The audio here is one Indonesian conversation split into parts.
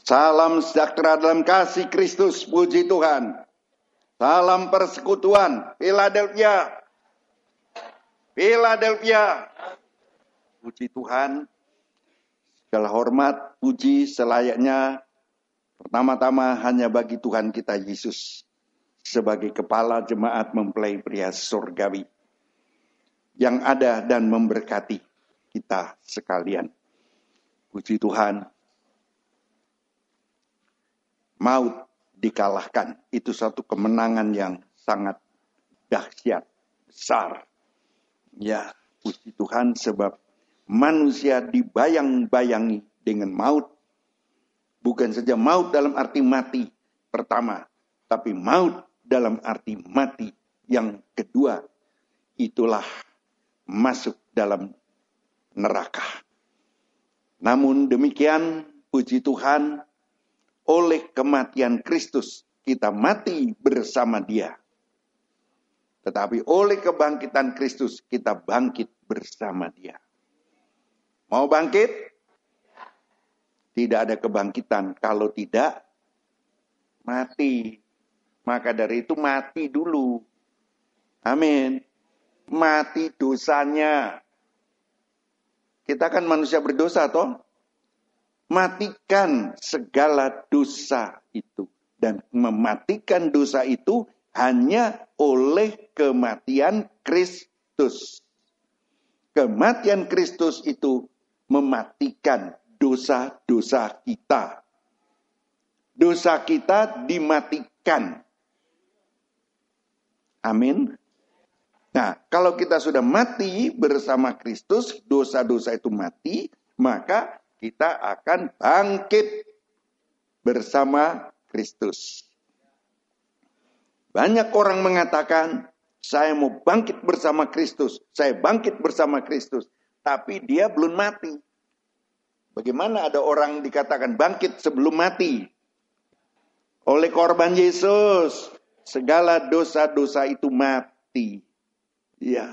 Salam sejahtera dalam kasih Kristus, puji Tuhan. Salam persekutuan, Philadelphia. Philadelphia. Puji Tuhan. Segala hormat, puji selayaknya pertama-tama hanya bagi Tuhan kita Yesus. Sebagai kepala jemaat mempelai pria surgawi. Yang ada dan memberkati kita sekalian. Puji Tuhan. Maut dikalahkan. Itu satu kemenangan yang sangat dahsyat, besar. Ya, puji Tuhan sebab manusia dibayang-bayangi dengan maut. Bukan saja maut dalam arti mati pertama. Tapi maut dalam arti mati yang kedua. Itulah masuk dalam neraka. Namun demikian, puji Tuhan, oleh kematian Kristus, kita mati bersama Dia. Tetapi oleh kebangkitan Kristus, kita bangkit bersama Dia. Mau bangkit? Tidak ada kebangkitan kalau tidak mati. Maka dari itu mati dulu. Amin. Mati dosanya. Kita kan manusia berdosa, toh? Matikan segala dosa itu. Dan mematikan dosa itu hanya oleh kematian Kristus. Kematian Kristus itu mematikan dosa-dosa kita. Dosa kita dimatikan. Amin. Nah, kalau kita sudah mati bersama Kristus, dosa-dosa itu mati, maka kita akan bangkit bersama Kristus. Banyak orang mengatakan, saya mau bangkit bersama Kristus. Saya bangkit bersama Kristus. Tapi dia belum mati. Bagaimana ada orang dikatakan bangkit sebelum mati? Oleh korban Yesus, segala dosa-dosa itu mati. Ya.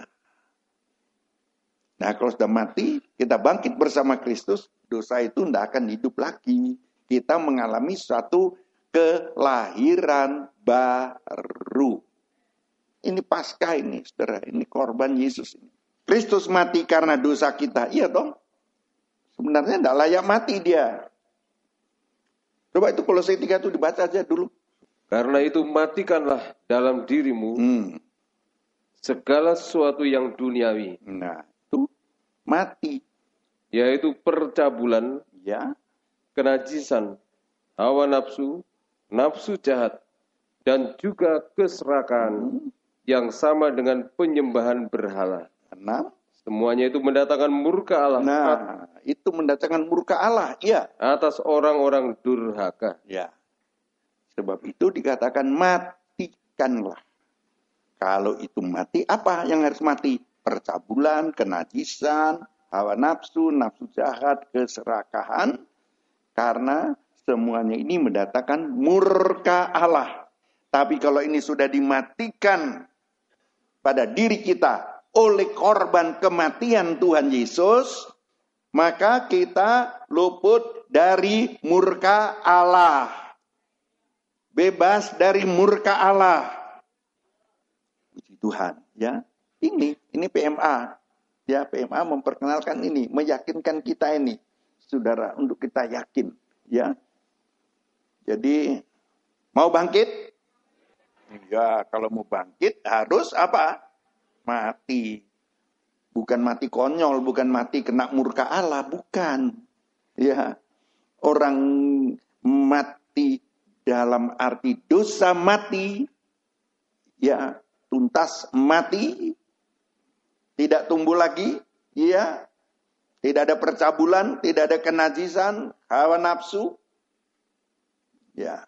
Nah, kalau sudah mati, kita bangkit bersama Kristus, dosa itu tidak akan hidup lagi. Kita mengalami suatu kelahiran baru. Ini Paskah ini, saudara. Ini korban Yesus ini. Kristus mati karena dosa kita. Iya dong. Sebenarnya tidak layak mati dia. Coba itu Kolose 3 itu dibaca aja dulu. Karena itu matikanlah dalam dirimu segala sesuatu yang duniawi. Nah, itu mati. Yaitu percabulan, Ya. kenajisan, hawa nafsu, nafsu jahat, dan juga keserakahan yang sama dengan penyembahan berhala. 6. Semuanya itu mendatangkan murka Allah. Nah, itu mendatangkan murka Allah. Ya. Atas orang-orang durhaka. Ya. Sebab itu dikatakan matikanlah. Kalau itu mati, apa yang harus mati? Percabulan, kenajisan, hawa nafsu, nafsu jahat, keserakahan. Karena semuanya ini mendatangkan murka Allah. Tapi kalau ini sudah dimatikan pada diri kita oleh korban kematian Tuhan Yesus, maka kita luput dari murka Allah. Bebas dari murka Allah. Puji Tuhan, ya. Ini PMA. Ya, PMA memperkenalkan ini, meyakinkan kita ini, saudara, untuk kita yakin, ya. Jadi, mau bangkit? Ya, kalau mau bangkit harus apa? Mati. Bukan mati konyol, bukan mati kena murka Allah, bukan. Ya. Orang mati dalam arti dosa mati, ya, tuntas mati, tidak tumbuh lagi, ya. Tidak ada percabulan, tidak ada kenajisan, hawa nafsu. Ya.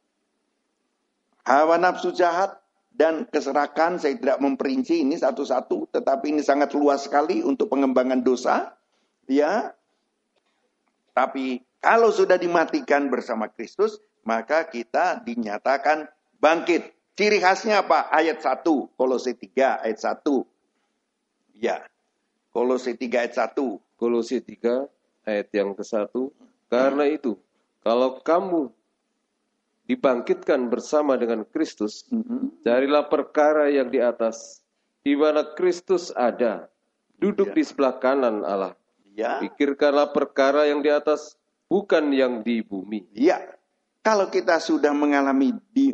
Hawa nafsu jahat dan keserakahan, saya tidak memperinci ini satu-satu, tetapi ini sangat luas sekali untuk pengembangan dosa. Ya. Tapi kalau sudah dimatikan bersama Kristus, maka kita dinyatakan bangkit. Ciri khasnya apa? Ayat 1, Kolose 3 ayat 1. Ya. Kolose 3 ayat 1. Kolose 3 ayat yang ke-1. Karena itu, kalau kamu dibangkitkan bersama dengan Kristus, carilah perkara yang di atas, di mana Kristus ada, duduk di sebelah kanan Allah. Ya. Pikirkanlah perkara yang di atas, bukan yang di bumi. Ya. Kalau kita sudah mengalami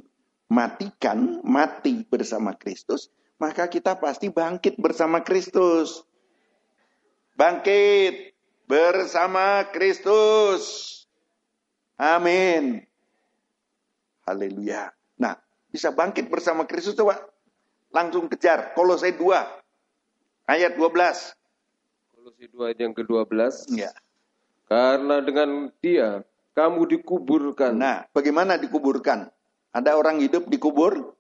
mati bersama Kristus, maka kita pasti bangkit bersama Kristus. Bangkit bersama Kristus. Amin. Haleluya. Nah, bisa bangkit bersama Kristus, coba langsung kejar. Kolose 2 ayat 12. Kolose 2 ayat yang ke-12. Ya. Karena dengan Dia kamu dikuburkan. Nah, bagaimana dikuburkan? Ada orang hidup dikubur?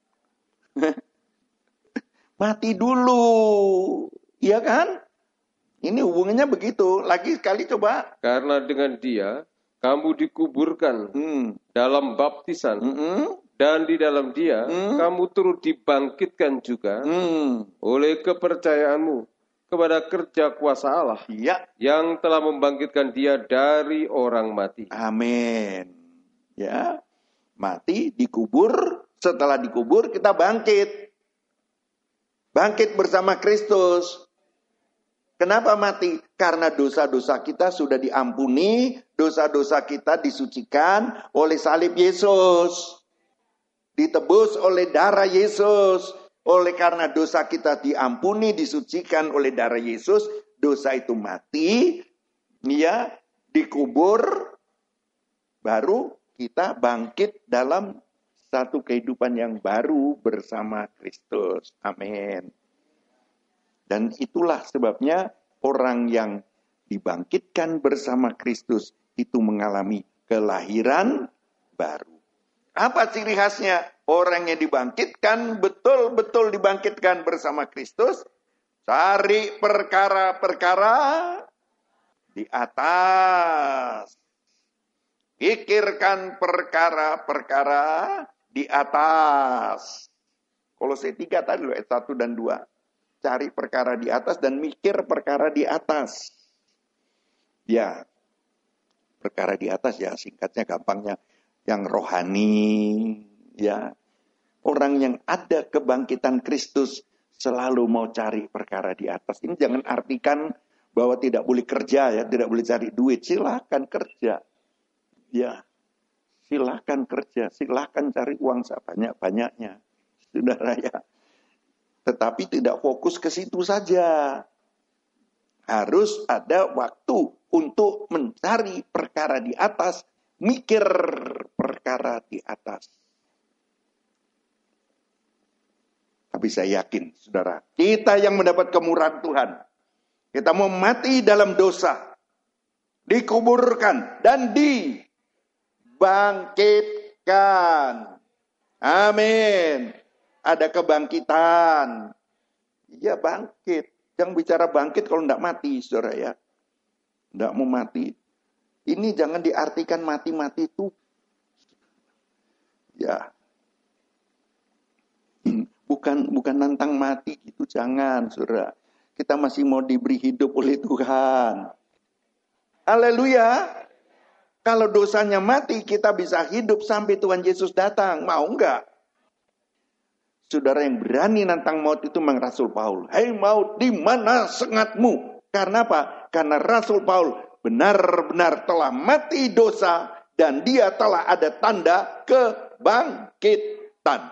Mati dulu. Iya kan? Ini hubungannya begitu. Lagi sekali coba. Karena dengan Dia kamu dikuburkan dalam baptisan. Dan di dalam Dia kamu turut dibangkitkan juga oleh kepercayaanmu kepada kerja kuasa Allah yang telah membangkitkan Dia dari orang mati. Amin. Ya, mati, dikubur. Setelah dikubur kita bangkit. Bangkit bersama Kristus. Kenapa mati? Karena dosa-dosa kita sudah diampuni, dosa-dosa kita disucikan oleh salib Yesus. Ditebus oleh darah Yesus. Oleh karena dosa kita diampuni, disucikan oleh darah Yesus, dosa itu mati, ya, dikubur, baru kita bangkit dalam satu kehidupan yang baru bersama Kristus. Amin. Dan itulah sebabnya orang yang dibangkitkan bersama Kristus itu mengalami kelahiran baru. Apa ciri khasnya? Orang yang dibangkitkan, betul-betul dibangkitkan bersama Kristus. Cari perkara-perkara di atas. Pikirkan perkara-perkara di atas. Kolose 3 tadi loh, ayat 1 dan 2. Cari perkara di atas dan mikir perkara di atas. Ya, perkara di atas ya singkatnya gampangnya. Yang rohani, ya. Orang yang ada kebangkitan Kristus selalu mau cari perkara di atas. Ini jangan artikan bahwa tidak boleh kerja ya, tidak boleh cari duit. Silakan kerja. Ya. Silakan kerja, silakan cari uang sebanyak-banyaknya. Saudara ya. Tetapi tidak fokus ke situ saja. Harus ada waktu untuk mencari perkara di atas, mikir perkara di atas. Tapi saya yakin, saudara, kita yang mendapat kemurahan Tuhan, kita mau mati dalam dosa, dikuburkan dan dibangkitkan. Amin. Ada kebangkitan. Iya bangkit. Jangan bicara bangkit kalau tidak mati, saudara ya. Tidak mau mati. Ini jangan diartikan mati-mati itu. Ya. Bukan nantang mati gitu, jangan, saudara. Kita masih mau diberi hidup oleh Tuhan. Haleluya. Kalau dosanya mati, kita bisa hidup sampai Tuhan Yesus datang. Mau enggak? Saudara yang berani nantang maut itu memang Rasul Paul. Hei maut, di mana sengatmu? Karena apa? Karena Rasul Paul benar-benar telah mati dosa dan dia telah ada tanda kebangkitan.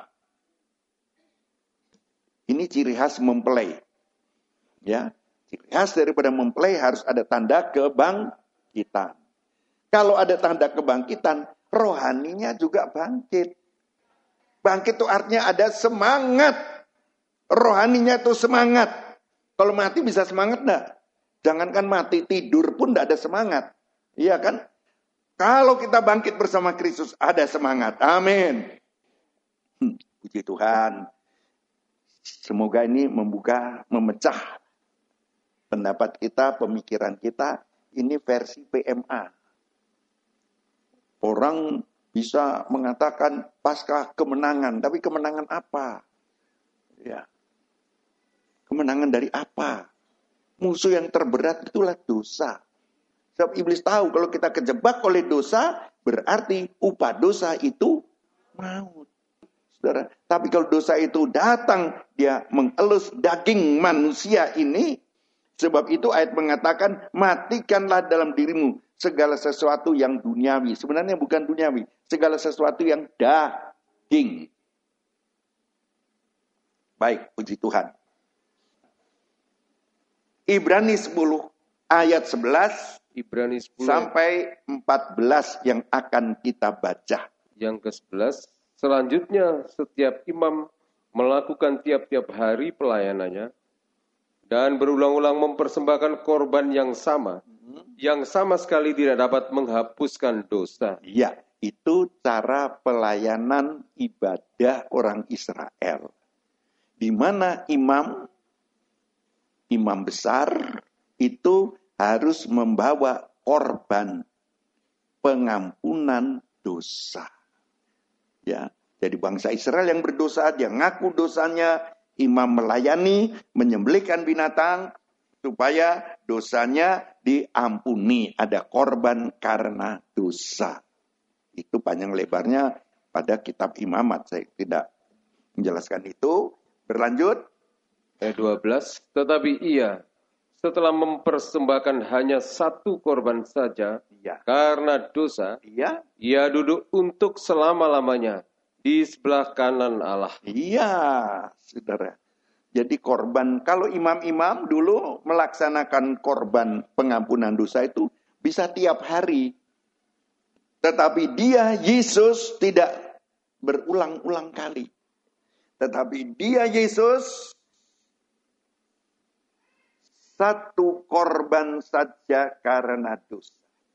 Ini ciri khas mempelai. Ya, ciri khas daripada mempelai harus ada tanda kebangkitan. Kalau ada tanda kebangkitan, rohaninya juga bangkit. Bangkit itu artinya ada semangat. Rohaninya itu semangat. Kalau mati bisa semangat enggak? Jangankan mati, tidur pun enggak ada semangat. Iya kan? Kalau kita bangkit bersama Kristus, ada semangat. Amin. Puji Tuhan. Semoga ini memecah pendapat kita, pemikiran kita. Ini versi PMA. Orang bisa mengatakan pasca kemenangan, tapi kemenangan apa? Ya. Kemenangan dari apa? Musuh yang terberat itulah dosa. Sebab iblis tahu kalau kita kejebak oleh dosa, berarti upah dosa itu maut. Saudara, tapi kalau dosa itu datang, dia mengelus daging manusia ini. Sebab itu ayat mengatakan, matikanlah dalam dirimu segala sesuatu yang duniawi. Sebenarnya bukan duniawi, segala sesuatu yang daging. Baik, puji Tuhan. Ibrani 10 ayat 11 Ibrani 10 sampai 14 yang akan kita baca. Yang ke-11, selanjutnya setiap imam melakukan tiap-tiap hari pelayanannya dan berulang-ulang mempersembahkan korban yang sama sekali tidak dapat menghapuskan dosa. Ya, itu cara pelayanan ibadah orang Israel. Di mana imam besar itu harus membawa korban pengampunan dosa. Ya, jadi bangsa Israel yang berdosa, dia ngaku dosanya, imam melayani, menyembelihkan binatang supaya dosanya diampuni. Ada korban karena dosa. Itu panjang lebarnya pada kitab Imamat. Saya tidak menjelaskan itu. Berlanjut. Ayat 12, tetapi ia setelah mempersembahkan hanya satu korban saja karena dosa, ia duduk untuk selama-lamanya di sebelah kanan Allah. Iya, saudara. Jadi korban, kalau imam-imam dulu melaksanakan korban pengampunan dosa itu bisa tiap hari. Tetapi dia, Yesus, tidak berulang-ulang kali. Tetapi dia, Yesus, satu korban saja karena dosa.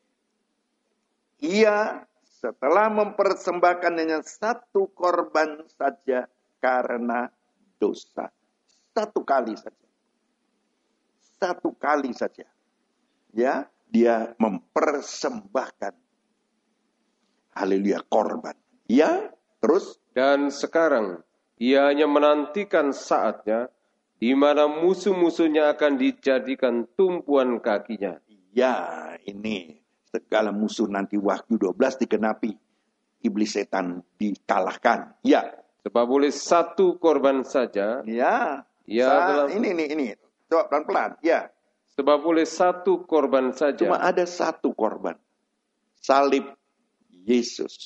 Ia setelah mempersembahkan hanya satu korban saja karena dosa. Satu kali saja. Satu kali saja. Ya, dia mempersembahkan. Haleluya, korban. Ya, terus. Dan sekarang, ia hanya menantikan saatnya di mana musuh-musuhnya akan dijadikan tumpuan kakinya. Ya, ini segala musuh nanti Wahyu 12 digenapi. Iblis setan dikalahkan. Ya. Sebab oleh satu korban saja. Ya. Ini. Coba pelan-pelan. Ya. Sebab oleh satu korban saja. Cuma ada satu korban. Salib Yesus.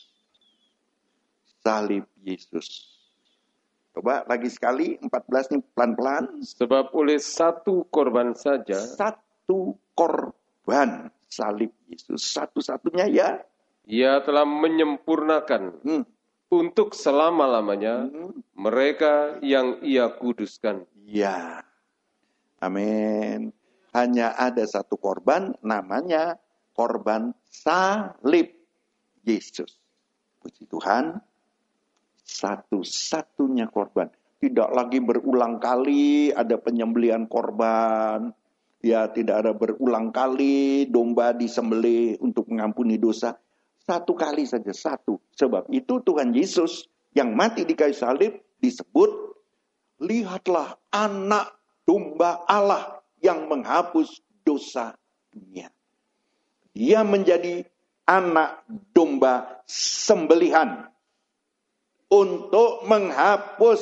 Salib Yesus. Coba lagi sekali, 14 ini pelan-pelan. Sebab oleh satu korban saja. Satu korban salib Yesus. Satu-satunya ya. Ia telah menyempurnakan untuk selama-lamanya mereka yang ia kuduskan. Ya. Amin. Hanya ada satu korban, namanya korban salib Yesus. Puji Tuhan. Satu-satunya korban. Tidak lagi berulang kali ada penyembelihan korban. Ya, tidak ada berulang kali domba disembelih untuk mengampuni dosa. Satu kali saja, satu. Sebab itu Tuhan Yesus yang mati di kayu salib disebut, lihatlah anak domba Allah yang menghapus dosa dunia. Dia menjadi anak domba sembelihan untuk menghapus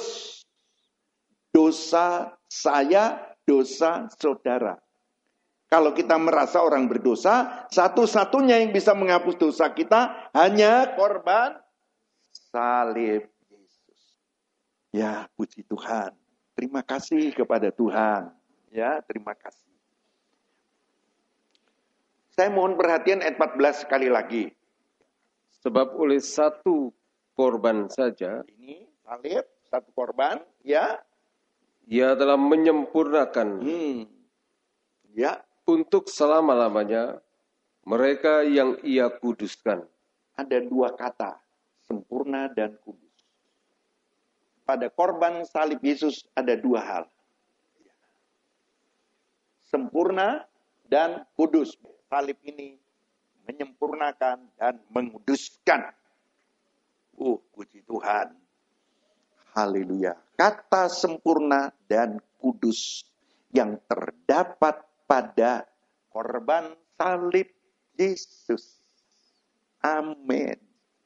dosa saya, dosa saudara. Kalau kita merasa orang berdosa, satu-satunya yang bisa menghapus dosa kita hanya korban salib Yesus. Ya, puji Tuhan. Terima kasih kepada Tuhan. Ya, terima kasih. Saya mohon perhatian ayat 14 sekali lagi. Sebab oleh satu korban saja. Ini salib, satu korban, ya. Ia telah menyempurnakan. Ya. Untuk selama-lamanya mereka yang ia kuduskan. Ada dua kata, sempurna dan kudus. Pada korban salib Yesus ada dua hal. Sempurna dan kudus. Salib ini menyempurnakan dan menguduskan. Puji Tuhan. Haleluya. Kata sempurna dan kudus yang terdapat pada korban salib Yesus Amin.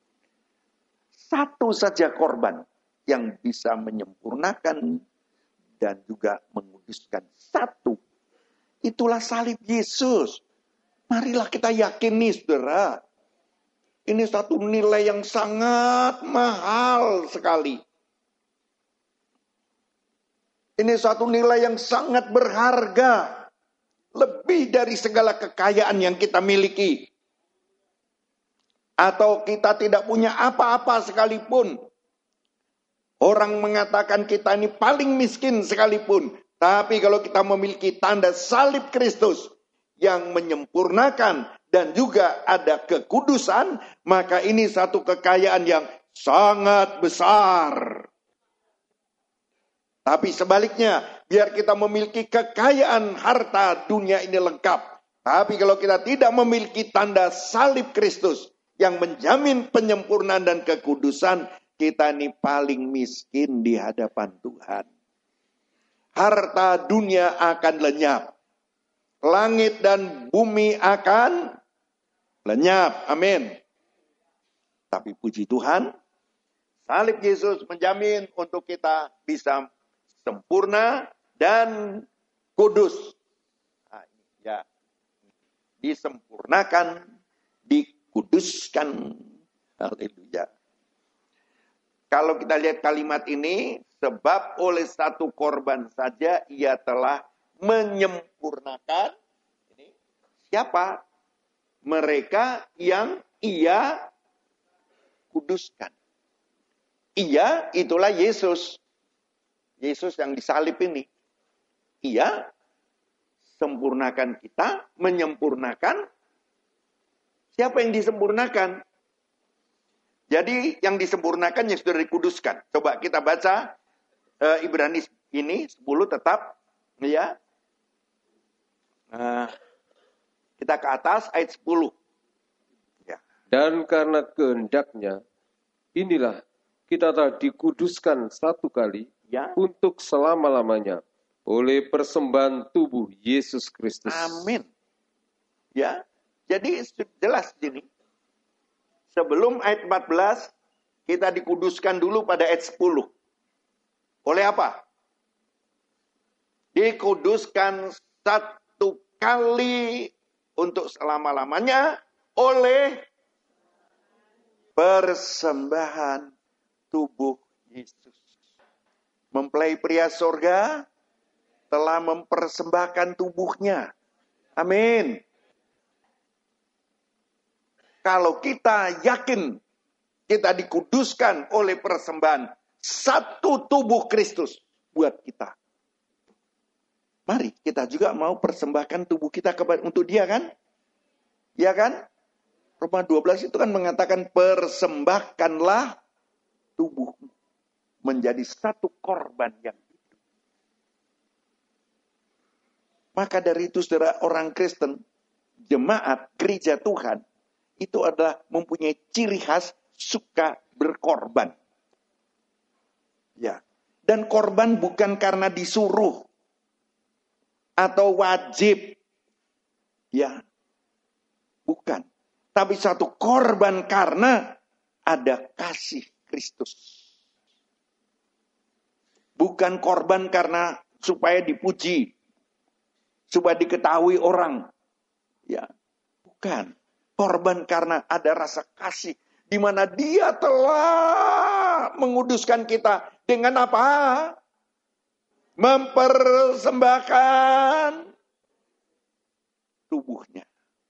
Satu saja korban yang bisa menyempurnakan dan juga menguduskan. Satu. Itulah salib Yesus. Marilah kita yakini, saudara. Ini satu nilai yang sangat mahal sekali. Ini satu nilai yang sangat berharga. Lebih dari segala kekayaan yang kita miliki. Atau kita tidak punya apa-apa sekalipun. Orang mengatakan kita ini paling miskin sekalipun. Tapi kalau kita memiliki tanda salib Kristus yang menyempurnakan dan juga ada kekudusan, maka ini satu kekayaan yang sangat besar. Tapi sebaliknya, biar kita memiliki kekayaan harta dunia ini lengkap. Tapi kalau kita tidak memiliki tanda salib Kristus yang menjamin penyempurnaan dan kekudusan, kita ini paling miskin di hadapan Tuhan. Harta dunia akan lenyap. Langit dan bumi akan lenyap. Amin. Tapi puji Tuhan, salib Yesus menjamin untuk kita bisa sempurna dan kudus. Nah, ya, disempurnakan, dikuduskan. Haleluya. Kalau kita lihat kalimat ini, sebab oleh satu korban saja ia telah menyempurnakan. Ini siapa? Mereka yang ia kuduskan. Ia itulah Yesus. Yesus yang disalib ini. Ia sempurnakan kita, menyempurnakan. Siapa yang disempurnakan? Jadi yang disempurnakan yang sudah dikuduskan. Coba kita baca Ibrani ini 10 tetap. Ya. Kita ke atas ayat 10. Ya. Dan karena kehendaknya, inilah kita telah dikuduskan satu kali ya, untuk selama-lamanya oleh persembahan tubuh Yesus Kristus. Amin. Ya, jadi jelas ini. Sebelum ayat 14, kita dikuduskan dulu pada ayat 10. Oleh apa? Dikuduskan satu kali untuk selama-lamanya oleh persembahan tubuh Yesus. Mempelai pria sorga telah mempersembahkan tubuhnya. Amin. Kalau kita yakin kita dikuduskan oleh persembahan satu tubuh Kristus buat kita. Mari kita juga mau persembahkan tubuh kita untuk dia kan? Ya kan? Roma 12 itu kan mengatakan persembahkanlah tubuhmu menjadi satu korban yang hidup. Maka dari itu saudara, orang Kristen, jemaat, gereja Tuhan, itu adalah mempunyai ciri khas suka berkorban. Ya. Dan korban bukan karena disuruh atau wajib. Ya. Bukan. Tapi satu korban karena ada kasih Kristus. Bukan korban karena supaya dipuji, supaya diketahui orang. Ya. Bukan. Korban karena ada rasa kasih. Di mana dia telah menguduskan kita. Dengan apa? Mempersembahkan tubuhnya.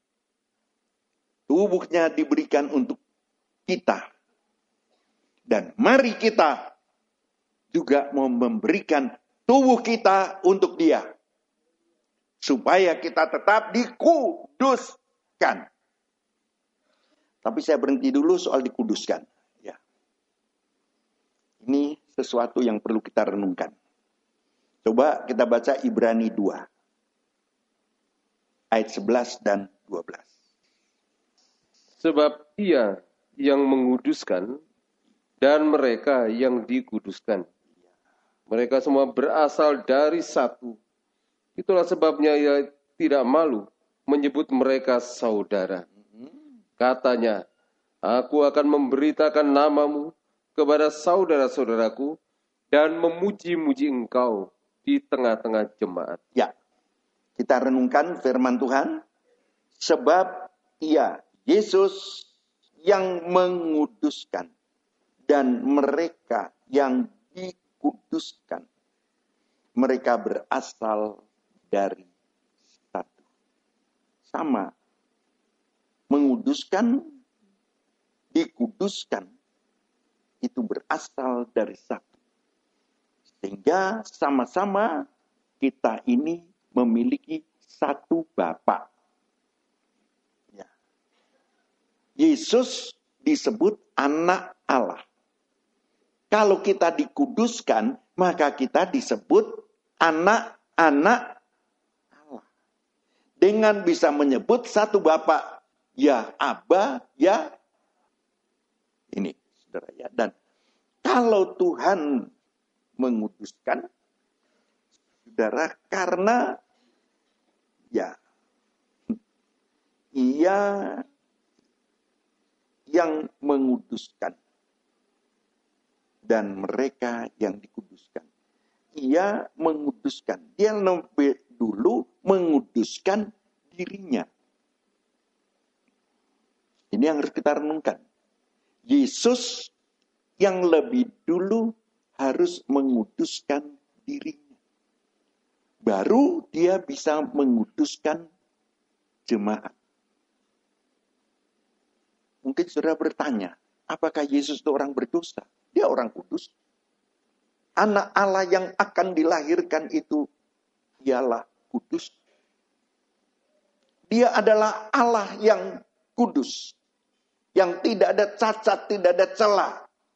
Tubuhnya diberikan untuk kita. Dan mari kita juga mau memberikan tubuh kita untuk dia. Supaya kita tetap dikuduskan. Tapi saya berhenti dulu soal dikuduskan. Ya. Ini sesuatu yang perlu kita renungkan. Coba kita baca Ibrani 2. Ayat 11 dan 12. Sebab ia yang menguduskan dan mereka yang dikuduskan. Mereka semua berasal dari satu. Itulah sebabnya ia tidak malu menyebut mereka saudara. Katanya, Aku akan memberitakan namamu kepada saudara-saudaraku dan memuji-muji engkau di tengah-tengah jemaat. Ya, kita renungkan firman Tuhan. Sebab ia, Yesus yang menguduskan dan mereka yang dikuduskan. Mereka berasal dari satu. Sama. Menguduskan, dikuduskan, itu berasal dari satu. Sehingga sama-sama kita ini memiliki satu Bapa. Ya. Yesus disebut anak Allah. Kalau kita dikuduskan, maka kita disebut anak-anak Allah. Dengan bisa menyebut satu Bapa, ya Aba, ya ini, saudara ya. Dan kalau Tuhan menguduskan, saudara, karena ya Ia yang menguduskan dan mereka yang dikuduskan. Ia menguduskan. Dia lebih dulu menguduskan dirinya. Ini yang harus kita renungkan. Yesus yang lebih dulu harus menguduskan dirinya. Baru dia bisa menguduskan jemaat. Mungkin saudara bertanya, apakah Yesus itu orang berdosa? Dia orang kudus. Anak Allah yang akan dilahirkan itu ialah kudus. Dia adalah Allah yang kudus. Yang tidak ada cacat, tidak ada celah.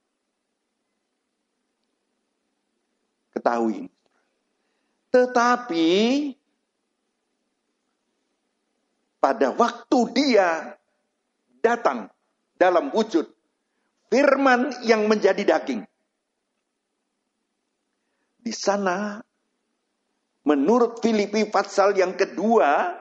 Ketahui. Tetapi pada waktu dia datang dalam wujud firman yang menjadi daging. Di sana menurut Filipi pasal yang kedua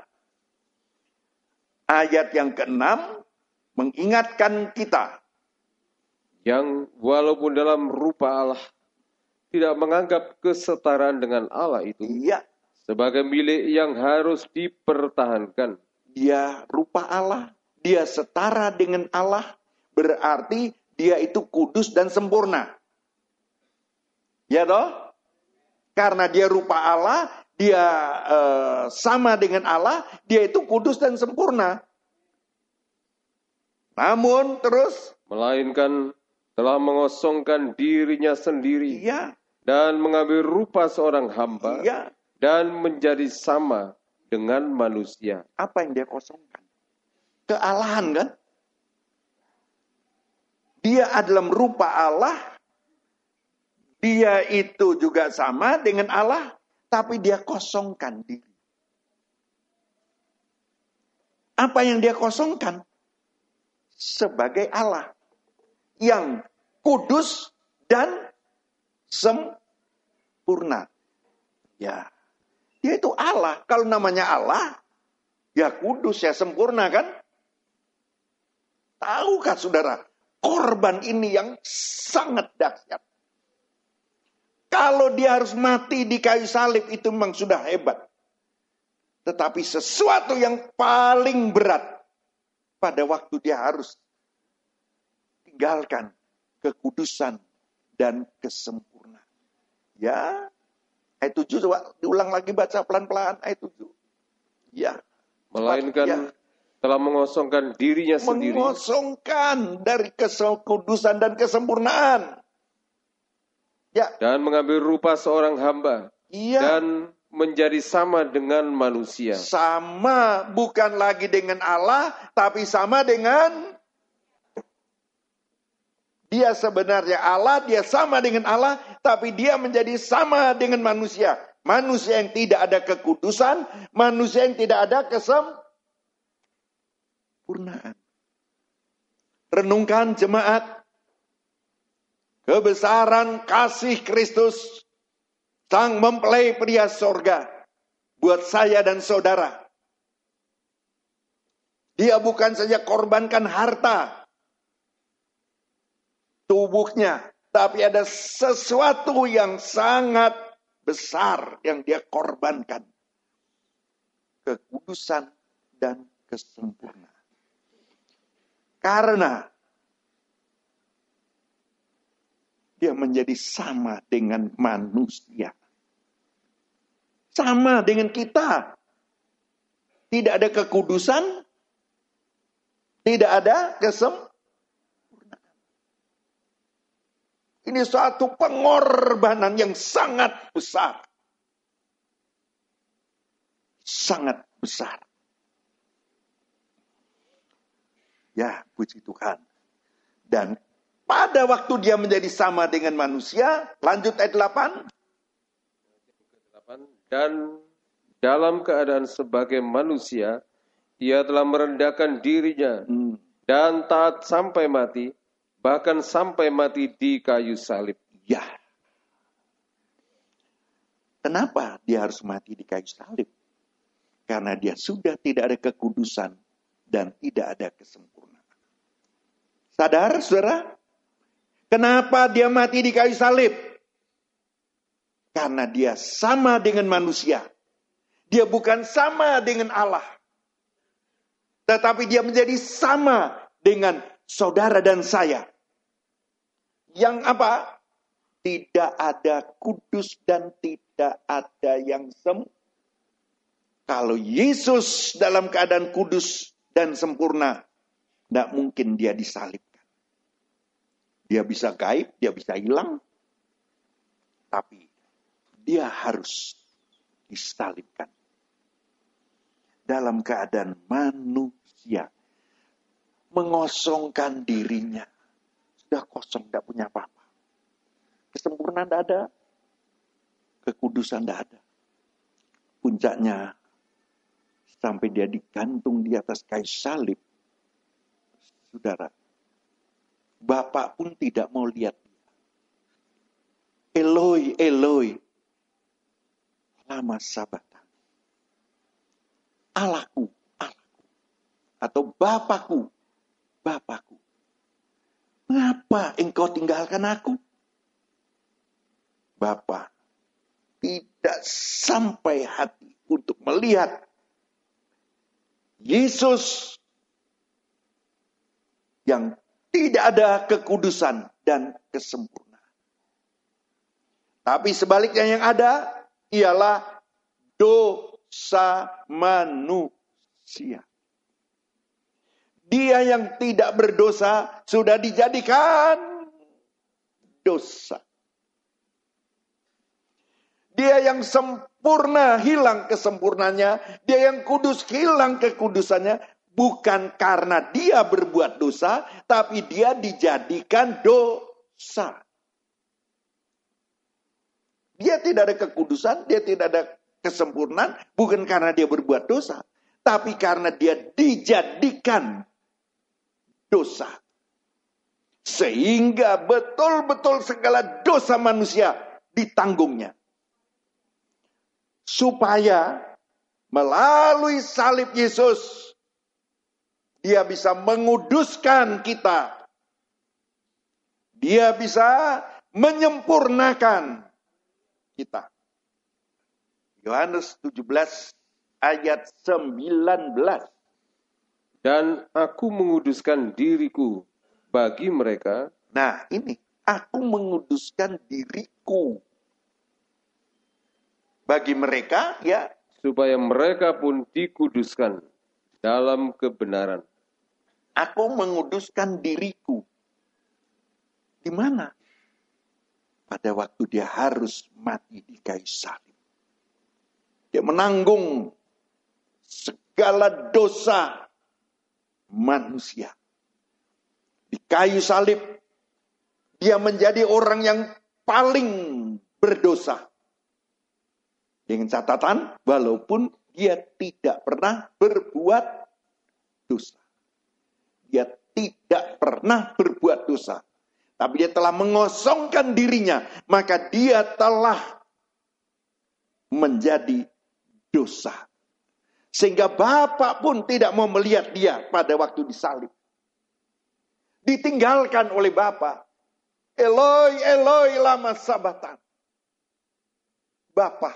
ayat yang ke-6 mengingatkan kita yang walaupun dalam rupa Allah tidak menganggap kesetaraan dengan Allah itu sebagai milik yang harus dipertahankan. Dia rupa Allah, dia setara dengan Allah, berarti dia itu kudus dan sempurna. Ya toh? Karena dia rupa Allah, dia sama dengan Allah, dia itu kudus dan sempurna. Namun terus melainkan telah mengosongkan dirinya sendiri dan mengambil rupa seorang hamba dan menjadi sama dengan manusia. Apa yang dia kosongkan? Kealahan kan? Dia adalah rupa Allah, dia itu juga sama dengan Allah, tapi dia kosongkan diri. Apa yang dia kosongkan? Sebagai Allah yang kudus dan sempurna. Ya, dia itu Allah. Kalau namanya Allah, ya kudus, ya sempurna kan? Tahukah saudara, korban ini yang sangat dahsyat. Kalau dia harus mati di kayu salib itu memang sudah hebat. Tetapi sesuatu yang paling berat pada waktu dia harus tinggalkan kekudusan dan kesempurnaan. Ya, ayat 7 coba diulang lagi, baca pelan-pelan ayat 7. Ya. Melainkan telah mengosongkan dirinya sendiri. Mengosongkan dari kekudusan dan kesempurnaan. Ya. Dan mengambil rupa seorang hamba. Dan menjadi sama dengan manusia. Sama, bukan lagi dengan Allah, tapi sama dengan dia sebenarnya Allah, dia sama dengan Allah, tapi dia menjadi sama dengan manusia. Manusia yang tidak ada kekudusan, manusia yang tidak ada kesempurnaan. Renungkan jemaat, kebesaran kasih Kristus, Sang mempelai pria sorga, buat saya dan saudara. Dia bukan saja korbankan harta, tubuhnya. Tapi ada sesuatu yang sangat besar yang dia korbankan. Kekudusan dan kesempurnaan. Karena dia menjadi sama dengan manusia. Sama dengan kita. Tidak ada kekudusan. Tidak ada kesempurnaan. Ini suatu pengorbanan yang sangat besar. Sangat besar. Ya, puji Tuhan. Dan pada waktu dia menjadi sama dengan manusia, lanjut ayat 8. Dan dalam keadaan sebagai manusia, ia telah merendahkan dirinya dan taat sampai mati, bahkan sampai mati di kayu salib. Ya. Kenapa dia harus mati di kayu salib? Karena dia sudah tidak ada kekudusan dan tidak ada kesempurnaan. Sadar, saudara? Kenapa dia mati di kayu salib? Karena dia sama dengan manusia. Dia bukan sama dengan Allah. Tetapi dia menjadi sama dengan saudara dan saya. Yang apa? Tidak ada kudus dan tidak ada yang sempurna. Kalau Yesus dalam keadaan kudus dan sempurna, tidak mungkin dia disalibkan. Dia bisa gaib, dia bisa hilang. Tapi dia harus disalibkan. Dalam keadaan manusia. Mengosongkan dirinya. Sudah kosong, tidak punya apa-apa. Kesempurnaan tidak ada. Kekudusan tidak ada. Puncaknya, sampai dia digantung di atas kayu salib. Saudara, Bapak pun tidak mau lihat dia. Eloi, Eloi, lama sabatan. Allahku, Allahku. Atau Bapakku, Bapakku. Mengapa engkau tinggalkan aku? Bapa tidak sampai hati untuk melihat Yesus yang tidak ada kekudusan dan kesempurnaan. Tapi sebaliknya yang ada ialah dosa manusia. Dia yang tidak berdosa sudah dijadikan dosa. Dia yang sempurna hilang kesempurnanya. Dia yang kudus hilang kekudusannya. Bukan karena dia berbuat dosa. Tapi dia dijadikan dosa. Dia tidak ada kekudusan. Dia tidak ada kesempurnaan. Bukan karena dia berbuat dosa. Tapi karena dia dijadikan dosa. Sehingga betul-betul segala dosa manusia ditanggungnya. Supaya melalui salib Yesus, dia bisa menguduskan kita. Dia bisa menyempurnakan kita. Yohanes 17 ayat 19. Dan aku menguduskan diriku bagi mereka. Nah ini, aku menguduskan diriku. Bagi mereka, ya. Supaya mereka pun dikuduskan dalam kebenaran. Aku menguduskan diriku. Di mana? Pada waktu dia harus mati di kayu salib. Dia menanggung segala dosa manusia. Di kayu salib, dia menjadi orang yang paling berdosa. Dengan catatan, walaupun dia tidak pernah berbuat dosa. Dia tidak pernah berbuat dosa. Tapi dia telah mengosongkan dirinya. Maka dia telah menjadi dosa. Sehingga Bapa pun tidak mau melihat dia pada waktu disalib. Ditinggalkan oleh Bapa. Eloi, Eloi, lama sabatan. Bapa,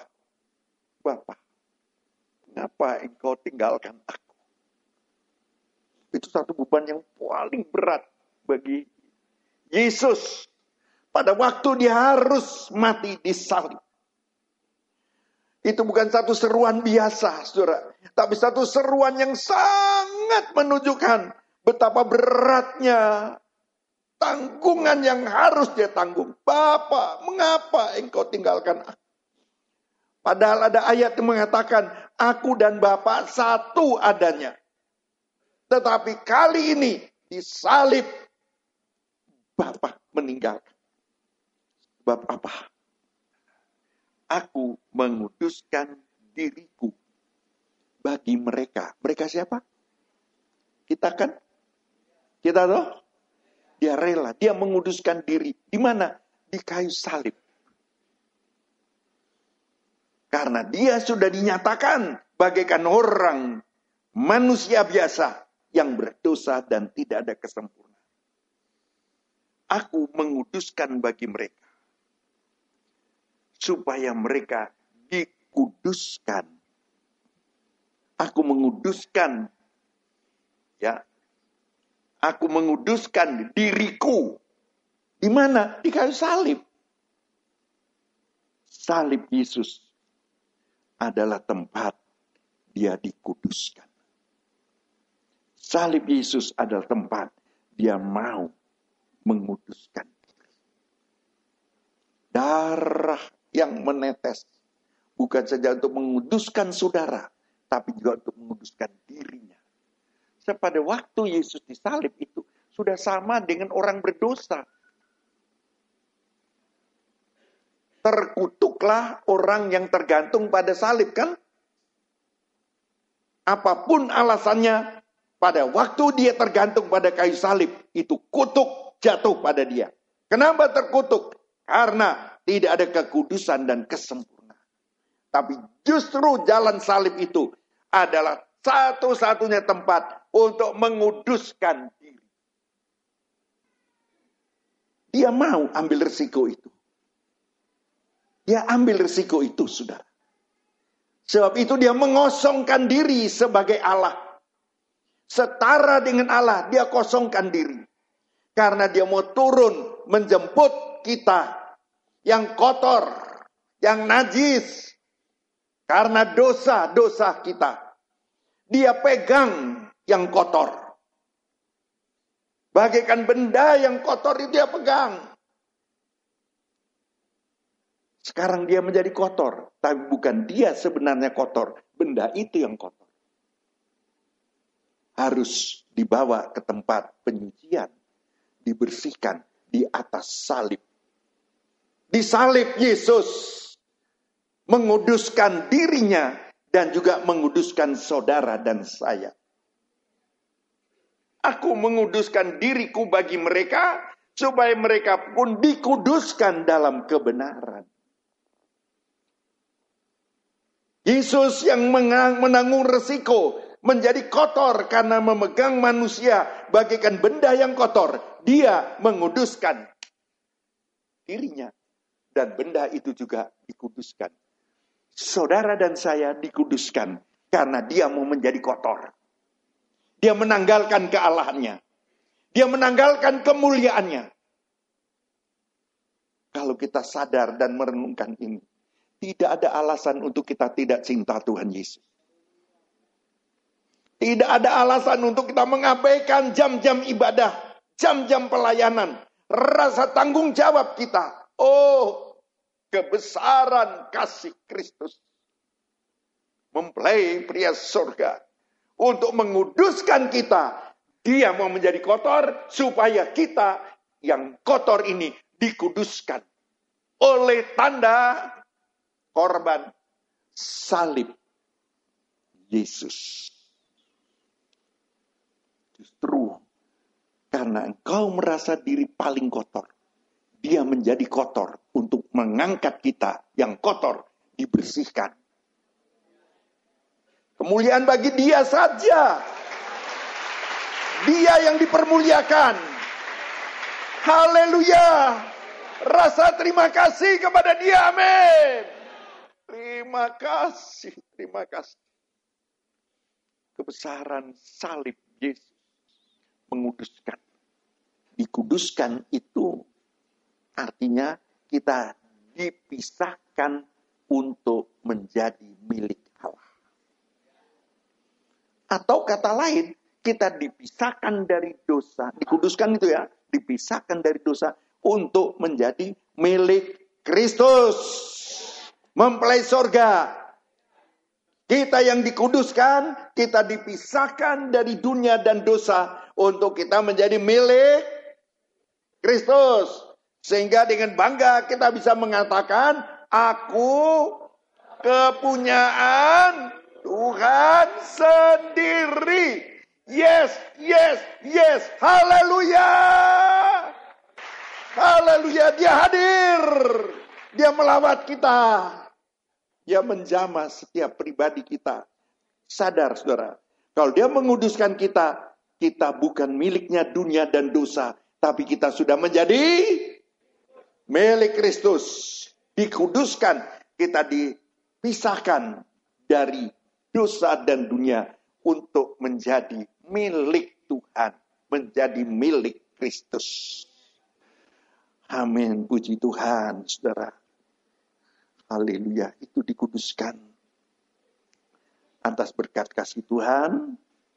mengapa engkau tinggalkan aku? Itu satu beban yang paling berat bagi Yesus. Pada waktu dia harus mati disalib. Itu bukan satu seruan biasa, saudara. Tapi satu seruan yang sangat menunjukkan betapa beratnya tanggungan yang harus dia tanggung. Bapa, mengapa engkau tinggalkan aku? Padahal ada ayat yang mengatakan, aku dan Bapa satu adanya. Tetapi kali ini disalib, Bapa meninggalkan. Sebab apa? Aku menguduskan diriku bagi mereka. Mereka siapa? Kita kan? Kita toh? Dia rela, dia menguduskan diri. Di mana? Di kayu salib. Karena dia sudah dinyatakan bagaikan orang manusia biasa yang berdosa dan tidak ada kesempurnaan. Aku menguduskan bagi mereka. Supaya mereka dikuduskan. Aku menguduskan. Ya. Aku menguduskan diriku. Di mana? Di kayu salib. Salib Yesus adalah tempat dia dikuduskan. Salib Yesus adalah tempat dia mau menguduskan diri. Darah yang menetes bukan saja untuk menguduskan saudara, tapi juga untuk menguduskan dirinya. Pada waktu Yesus disalib itu sudah sama dengan orang berdosa. Terkutuklah orang yang tergantung pada salib, kan? Apapun alasannya, pada waktu dia tergantung pada kayu salib, itu kutuk jatuh pada dia. Kenapa terkutuk? Karena tidak ada kekudusan dan kesempurnaan. Tapi justru jalan salib itu adalah satu-satunya tempat untuk menguduskan diri. Dia mau ambil risiko itu. Dia ambil risiko itu, saudara. Sebab itu dia mengosongkan diri sebagai Allah. Setara dengan Allah, dia kosongkan diri. Karena dia mau turun menjemput kita yang kotor, yang najis. Karena dosa-dosa kita. Dia pegang yang kotor. Bagaikan benda yang kotor itu dia pegang. Sekarang dia menjadi kotor. Tapi bukan dia sebenarnya kotor. Benda itu yang kotor. Harus dibawa ke tempat penyucian. Dibersihkan di atas salib. Di salib Yesus menguduskan dirinya dan juga menguduskan saudara dan saya. Aku menguduskan diriku bagi mereka supaya mereka pun dikuduskan dalam kebenaran. Yesus yang menanggung resiko menjadi kotor karena memegang manusia bagaikan benda yang kotor. Dia menguduskan dirinya dan benda itu juga dikuduskan. Saudara dan saya dikuduskan karena dia mau menjadi kotor. Dia menanggalkan kealahannya. Dia menanggalkan kemuliaannya. Kalau kita sadar dan merenungkan ini, tidak ada alasan untuk kita tidak cinta Tuhan Yesus. Tidak ada alasan untuk kita mengabaikan jam-jam ibadah, jam-jam pelayanan, rasa tanggung jawab kita. Oh, kebesaran kasih Kristus mempelai pria surga untuk menguduskan kita. Dia mau menjadi kotor supaya kita yang kotor ini dikuduskan oleh tanda korban salib Yesus. Justru karena engkau merasa diri paling kotor, dia menjadi kotor untuk mengangkat kita yang kotor dibersihkan. Kemuliaan bagi dia saja. Dia yang dipermuliakan. Haleluya. Rasa terima kasih kepada Dia. Amin. Terima kasih. Terima kasih. Kebesaran salib Yesus menguduskan. Dikuduskan itu artinya kita dipisahkan untuk menjadi milik Allah. Atau kata lain, kita dipisahkan dari dosa. Dikuduskan itu ya, dipisahkan dari dosa untuk menjadi milik Kristus. Mempelai sorga. Kita yang dikuduskan, kita dipisahkan dari dunia dan dosa untuk kita menjadi milik Kristus. Sehingga dengan bangga kita bisa mengatakan, aku kepunyaan Tuhan sendiri. Yes, yes, yes. Haleluya. Haleluya. Dia hadir. Dia melawat kita. Dia menjamah setiap pribadi kita. Sadar, saudara. Kalau dia menguduskan kita, kita bukan miliknya dunia dan dosa. Tapi kita sudah menjadi milik Kristus. Dikuduskan. Kita dipisahkan dari dosa dan dunia. Untuk menjadi milik Tuhan. Menjadi milik Kristus. Amin. Puji Tuhan, saudara. Haleluya. Itu dikuduskan. Atas berkat kasih Tuhan.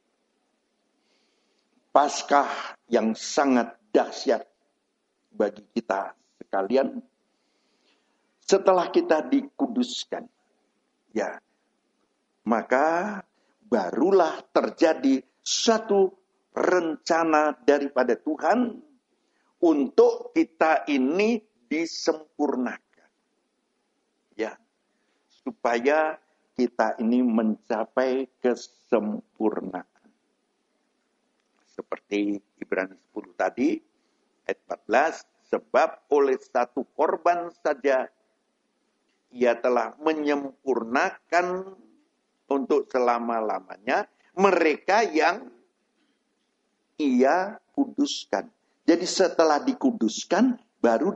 Paskah yang sangat dahsyat bagi kita sekalian. Setelah kita dikuduskan. Ya. Maka barulah terjadi satu rencana daripada Tuhan untuk kita ini disempurnakan. Ya. Supaya kita ini mencapai kesempurnaan. Seperti Ibrani 10 tadi, ayat 14, sebab oleh satu korban saja ia telah menyempurnakan untuk selama-lamanya mereka yang ia kuduskan. Jadi setelah dikuduskan, baru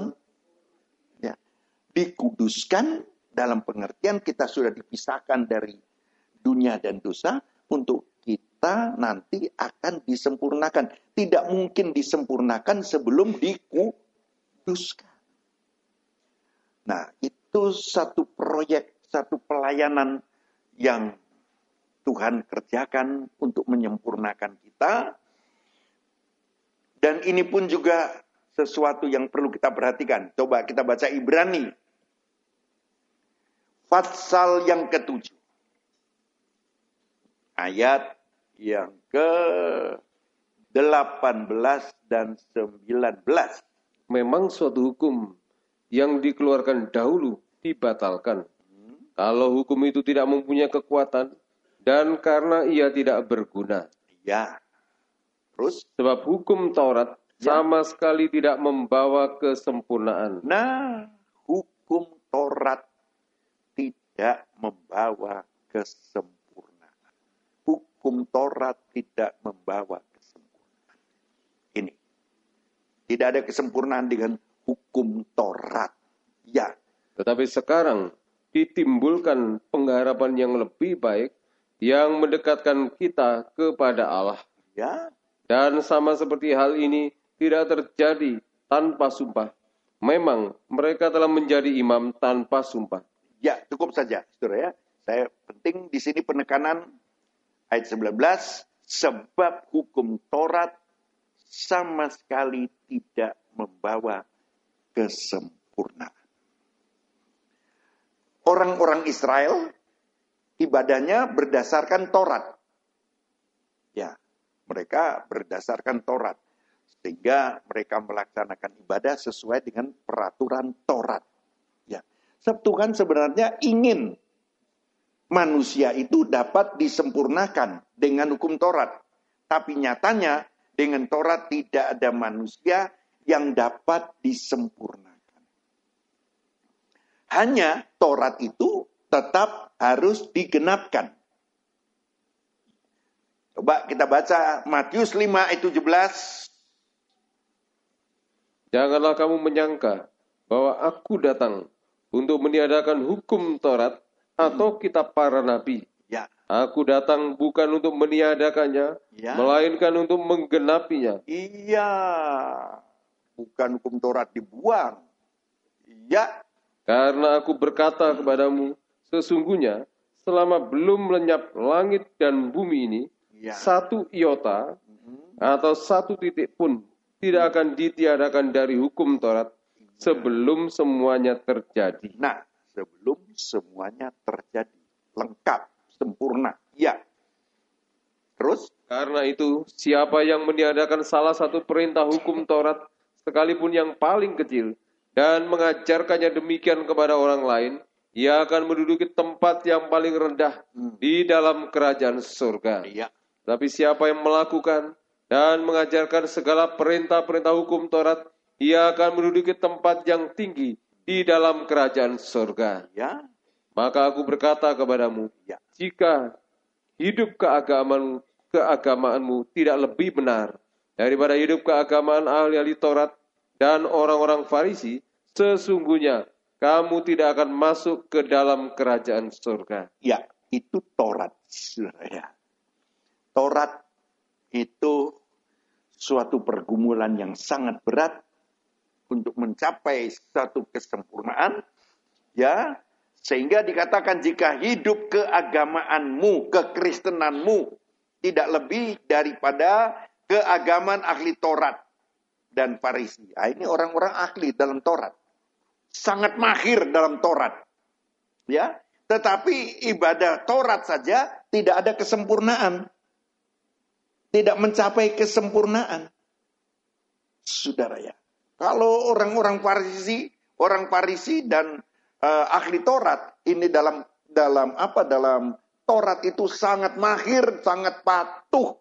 dikuduskan dalam pengertian kita sudah dipisahkan dari dunia dan dosa untuk kita nanti akan disempurnakan. Tidak mungkin disempurnakan sebelum dikuduskan. Nah, itu satu proyek, satu pelayanan yang Tuhan kerjakan untuk menyempurnakan kita. Dan ini pun juga sesuatu yang perlu kita perhatikan. Coba kita baca Ibrani. Pasal yang ke-7. Ayat yang ke-18 dan 19. Memang suatu hukum yang dikeluarkan dahulu dibatalkan. Kalau hukum itu tidak mempunyai kekuatan dan karena ia tidak berguna. Ya. Terus? Sebab hukum Taurat sama sekali tidak membawa kesempurnaan. Nah, hukum Taurat tidak membawa kesempurnaan. Hukum Taurat tidak membawa kesempurnaan. Ini. Tidak ada kesempurnaan dengan hukum Taurat. Ya. Tetapi sekarang ditimbulkan pengharapan yang lebih baik yang mendekatkan kita kepada Allah. Ya. Dan sama seperti hal ini tidak terjadi tanpa sumpah. Memang mereka telah menjadi imam tanpa sumpah. Ya, cukup saja, saudara ya. Saya penting di sini penekanan ayat 19, sebab hukum Taurat sama sekali tidak membawa kesempurnaan. Orang-orang Israel ibadahnya berdasarkan Taurat. Ya, mereka berdasarkan Taurat. Sehingga mereka melaksanakan ibadah sesuai dengan peraturan Taurat. Ya. Sebab Tuhan sebenarnya ingin manusia itu dapat disempurnakan dengan hukum Taurat. Tapi nyatanya dengan Taurat tidak ada manusia yang dapat disempurnakan. Hanya Taurat itu tetap harus digenapkan. Coba kita baca Matius 5 ayat 17. Janganlah kamu menyangka bahwa aku datang untuk meniadakan hukum Taurat atau kitab para nabi. Ya. Aku datang bukan untuk meniadakannya, melainkan untuk menggenapinya. Iya. Bukan hukum Taurat dibuang. Iya. Karena aku berkata kepadamu, sesungguhnya selama belum lenyap langit dan bumi ini, satu iota atau satu titik pun tidak akan ditiadakan dari hukum Taurat sebelum semuanya terjadi. Nah, sebelum semuanya terjadi. Lengkap, sempurna. Ya. Terus? Karena itu, siapa yang meniadakan salah satu perintah hukum Taurat, sekalipun yang paling kecil, dan mengajarkannya demikian kepada orang lain, ia akan menduduki tempat yang paling rendah di dalam kerajaan surga. Iya. Tapi siapa yang melakukan dan mengajarkan segala perintah-perintah hukum Taurat, ia akan menduduki tempat yang tinggi di dalam kerajaan surga. Ya. Maka aku berkata kepadamu, jika hidup keagamaanmu tidak lebih benar daripada hidup keagamaan ahli-ahli Taurat dan orang-orang Farisi, sesungguhnya kamu tidak akan masuk ke dalam kerajaan surga. Ya, itu Taurat. Taurat itu suatu pergumulan yang sangat berat untuk mencapai satu kesempurnaan, ya, sehingga dikatakan jika hidup keagamaanmu, kekristenanmu tidak lebih daripada keagamaan ahli Taurat dan Farisi. Nah, ini orang-orang ahli dalam Taurat. Sangat mahir dalam Taurat. Ya, tetapi ibadah Taurat saja tidak ada kesempurnaan. Tidak mencapai kesempurnaan. Saudara ya. Kalau orang Farisi dan ahli Taurat ini dalam Taurat itu sangat mahir, sangat patuh.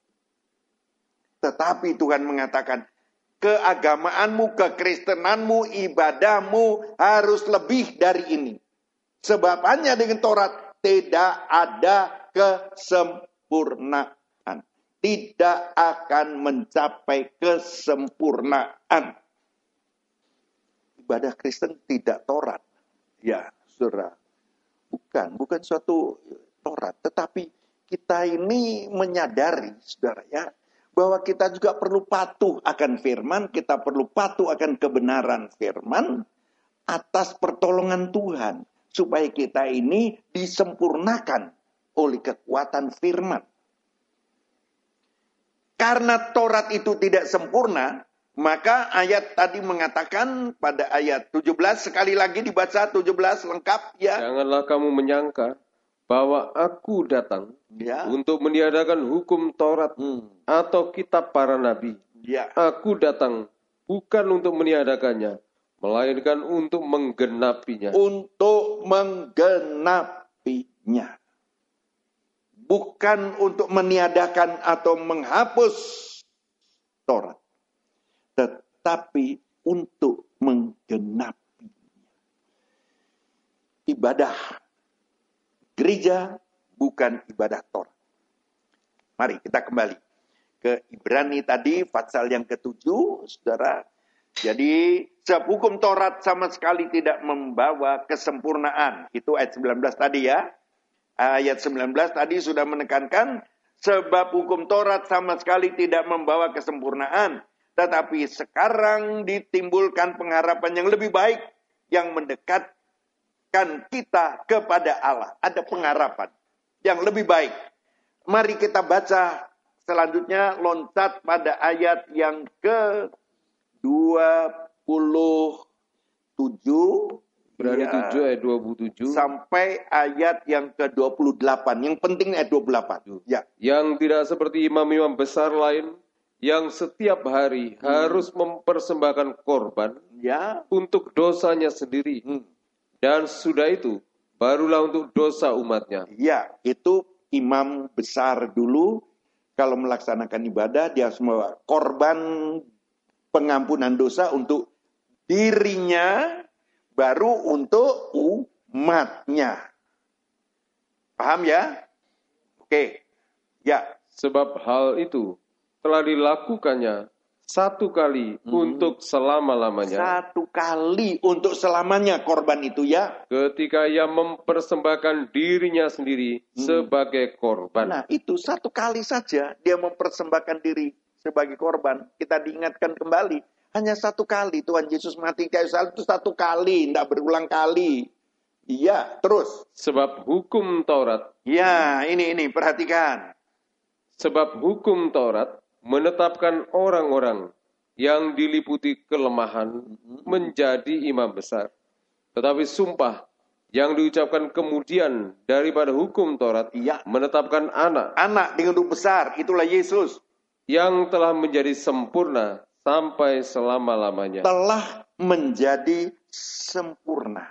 Tetapi Tuhan mengatakan, keagamaanmu, kekristenanmu, ibadahmu harus lebih dari ini. Sebab hanya dengan Taurat tidak ada kesempurnaan. Tidak akan mencapai kesempurnaan. Ibadah Kristen tidak Taurat. Ya, saudara. Bukan suatu Taurat. Tetapi kita ini menyadari, saudara ya, bahwa kita juga perlu patuh akan firman, kita perlu patuh akan kebenaran firman atas pertolongan Tuhan. Supaya kita ini disempurnakan oleh kekuatan firman. Karena Taurat itu tidak sempurna, maka ayat tadi mengatakan pada ayat 17, sekali lagi dibaca 17 lengkap ya. Janganlah kamu menyangka bahwa aku datang untuk meniadakan hukum Taurat atau kitab para nabi. Aku datang bukan untuk meniadakannya, melainkan untuk menggenapinya. Untuk menggenapinya. Bukan untuk meniadakan atau menghapus Taurat. Tetapi untuk menggenapinya. Ibadah gereja bukan ibadah Taurat. Mari kita kembali ke Ibrani tadi, pasal yang ke-7, saudara. Jadi, sebab hukum Taurat sama sekali tidak membawa kesempurnaan. Itu ayat 19 tadi ya. Ayat 19 tadi sudah menekankan, sebab hukum Taurat sama sekali tidak membawa kesempurnaan. Tetapi sekarang ditimbulkan pengharapan yang lebih baik, yang mendekatkan kita kepada Allah. Ada pengharapan yang lebih baik. Mari kita baca selanjutnya, loncat pada ayat yang ke-27. Ibrani 7 ayat 27. Sampai ayat yang ke-28. Yang penting ayat 28. Ya. Yang tidak seperti imam-imam besar lain, yang setiap hari harus mempersembahkan korban untuk dosanya sendiri. Dan sudah itu, barulah untuk dosa umatnya. Ya, itu imam besar dulu. Kalau melaksanakan ibadah, dia harus membawa korban pengampunan dosa untuk dirinya, baru untuk umatnya. Paham ya? Oke. Ya. Sebab hal itu telah dilakukannya satu kali untuk selama-lamanya. Satu kali untuk selamanya korban itu ya. Ketika ia mempersembahkan dirinya sendiri sebagai korban. Nah itu satu kali saja dia mempersembahkan diri sebagai korban. Kita diingatkan kembali. Hanya satu kali Tuhan Yesus mati di kayu salib itu satu kali. Tidak berulang kali. Iya, terus. Sebab hukum Taurat. Ya, ini perhatikan. Sebab hukum Taurat menetapkan orang-orang yang diliputi kelemahan menjadi imam besar. Tetapi sumpah yang diucapkan kemudian daripada hukum Taurat menetapkan anak. Anak dengan huruf besar, itulah Yesus. Yang telah menjadi sempurna sampai selama-lamanya. Telah menjadi sempurna.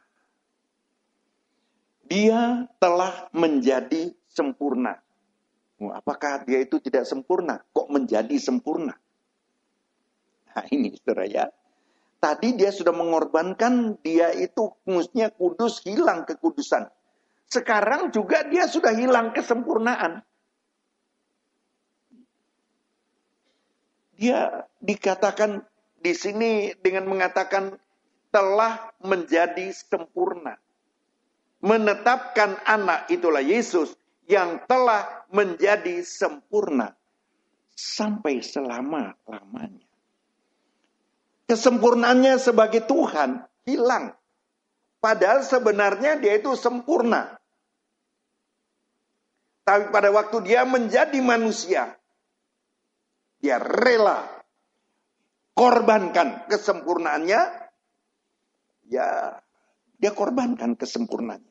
Dia telah menjadi sempurna. Apakah dia itu tidak sempurna? Kok menjadi sempurna? Nah ini saudara ya. Tadi dia sudah mengorbankan, dia itu mestinya kudus, hilang kekudusan. Sekarang juga dia sudah hilang kesempurnaan. Dia dikatakan di sini dengan mengatakan telah menjadi sempurna. Menetapkan anak itulah Yesus yang telah menjadi sempurna sampai selama-lamanya. Kesempurnaannya sebagai Tuhan hilang. Padahal sebenarnya dia itu sempurna. Tapi pada waktu dia menjadi manusia, dia rela korbankan kesempurnaannya. Ya, dia korbankan kesempurnaannya.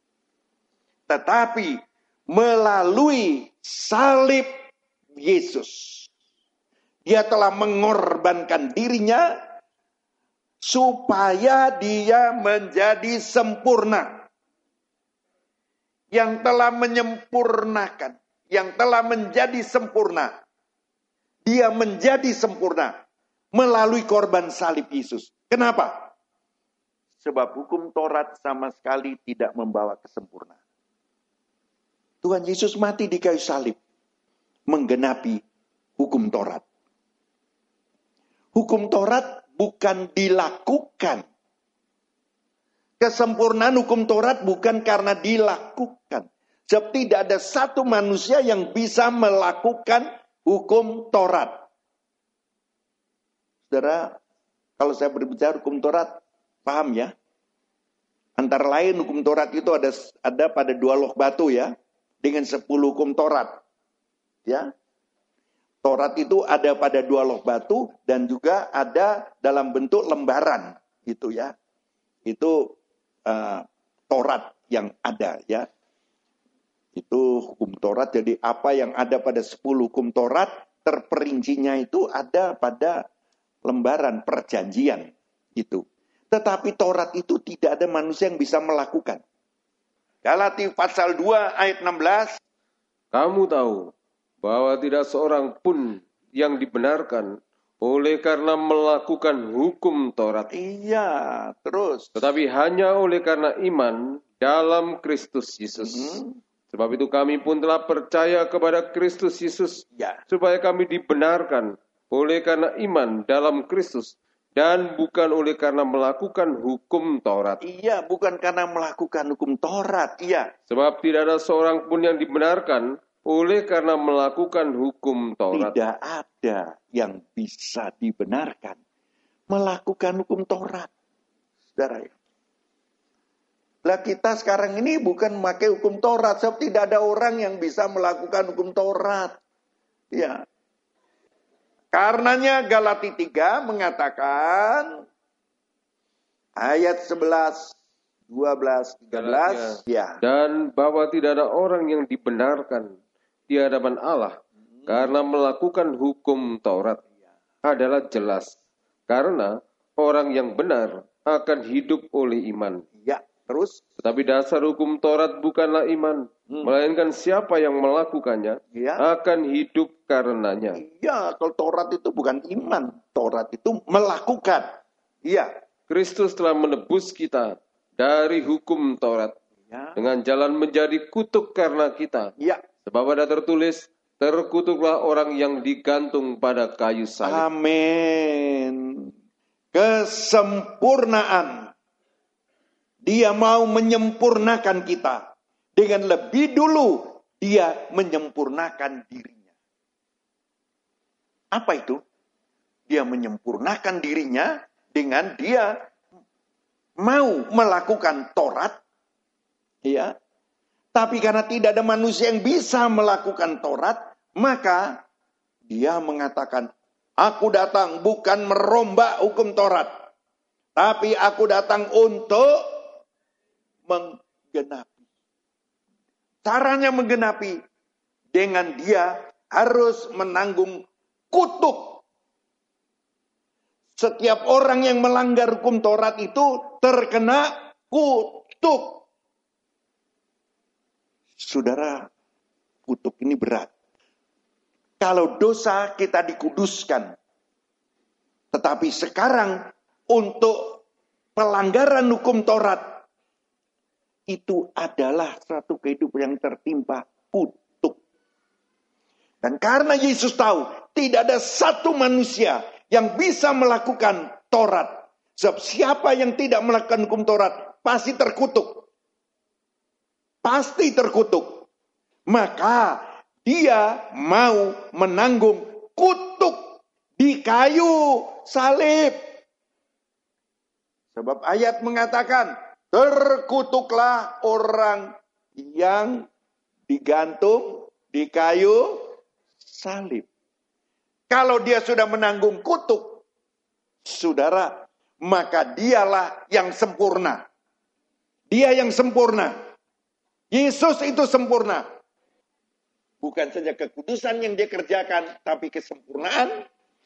Tetapi melalui salib Yesus, dia telah mengorbankan dirinya supaya dia menjadi sempurna. Yang telah menyempurnakan, yang telah menjadi sempurna. Dia menjadi sempurna melalui korban salib Yesus. Kenapa? Sebab hukum Taurat sama sekali tidak membawa kesempurnaan. Tuhan Yesus mati di kayu salib menggenapi hukum Taurat. Hukum Taurat bukan dilakukan. Kesempurnaan hukum Taurat bukan karena dilakukan. Sebab tidak ada satu manusia yang bisa melakukan hukum Taurat. Saudara, kalau saya berbicara hukum Taurat, paham ya? Antara lain hukum Taurat itu ada pada 2 loh batu ya. Dengan 10 hukum Taurat. Ya. Taurat itu ada pada 2 loh batu dan juga ada dalam bentuk lembaran gitu ya. Itu Taurat yang ada ya. Itu hukum Taurat. Jadi apa yang ada pada 10 hukum Taurat terperincinya itu ada pada lembaran perjanjian itu. Tetapi Taurat itu tidak ada manusia yang bisa melakukan. Galati pasal 2 ayat 16. Kamu tahu bahwa tidak seorang pun yang dibenarkan oleh karena melakukan hukum Taurat. Iya, terus. Tetapi hanya oleh karena iman dalam Kristus Yesus. Sebab itu kami pun telah percaya kepada Kristus Yesus. Ya. Supaya kami dibenarkan oleh karena iman dalam Kristus. Dan bukan oleh karena melakukan hukum Taurat. Iya, bukan karena melakukan hukum Taurat. Iya. Sebab tidak ada seorang pun yang dibenarkan oleh karena melakukan hukum Taurat. Tidak ada yang bisa dibenarkan melakukan hukum Taurat. Saudara ya. Lah kita sekarang ini bukan memakai hukum Taurat. Sebab tidak ada orang yang bisa melakukan hukum Taurat. Ya. Karenanya Galati 3 mengatakan ayat 11, 12, 13. Ya. Dan bahwa tidak ada orang yang dibenarkan di hadapan Allah karena melakukan hukum Taurat adalah jelas. Karena orang yang benar akan hidup oleh iman. Ya, terus. Tetapi dasar hukum Taurat bukanlah iman. Melainkan siapa yang melakukannya akan hidup karenanya. Iya, kalau Taurat itu bukan iman. Taurat itu melakukan. Iya. Kristus telah menebus kita dari hukum Taurat. Dengan jalan menjadi kutuk karena kita. Iya. Sebab ada tertulis, Terkutuklah orang yang digantung pada kayu salib. Amin. Kesempurnaan. Dia mau menyempurnakan kita. Dengan lebih dulu dia menyempurnakan dirinya. Apa itu? Dia menyempurnakan dirinya dengan dia mau melakukan Taurat. Ya. Tapi karena tidak ada manusia yang bisa melakukan Taurat, maka dia mengatakan, aku datang bukan merombak hukum Taurat, tapi aku datang untuk menggenapi. Caranya menggenapi dengan dia harus menanggung kutuk. Setiap orang yang melanggar hukum Taurat itu terkena kutuk. Saudara, kutuk ini berat. Kalau dosa kita dikuduskan. Tetapi sekarang untuk pelanggaran hukum Taurat. Itu adalah satu kehidupan yang tertimpa kutuk. Dan karena Yesus tahu tidak ada satu manusia yang bisa melakukan Taurat. Sebab siapa yang tidak melakukan hukum Taurat pasti terkutuk. Pasti terkutuk. Maka dia mau menanggung kutuk di kayu salib. Sebab ayat mengatakan, terkutuklah orang yang digantung di kayu salib. Kalau dia sudah menanggung kutuk, saudara, maka dialah yang sempurna. Dia yang sempurna. Yesus itu sempurna. Bukan saja kekudusan yang dia kerjakan, tapi kesempurnaan.